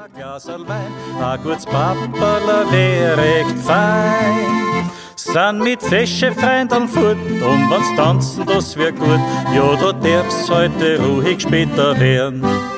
Ein Glasl Wein, ein gutes Papperl wär recht fein. Sind mit fesche Freundeln fort und wenn's tanzen, das wär gut. Ja, da darf's heute ruhig später werden.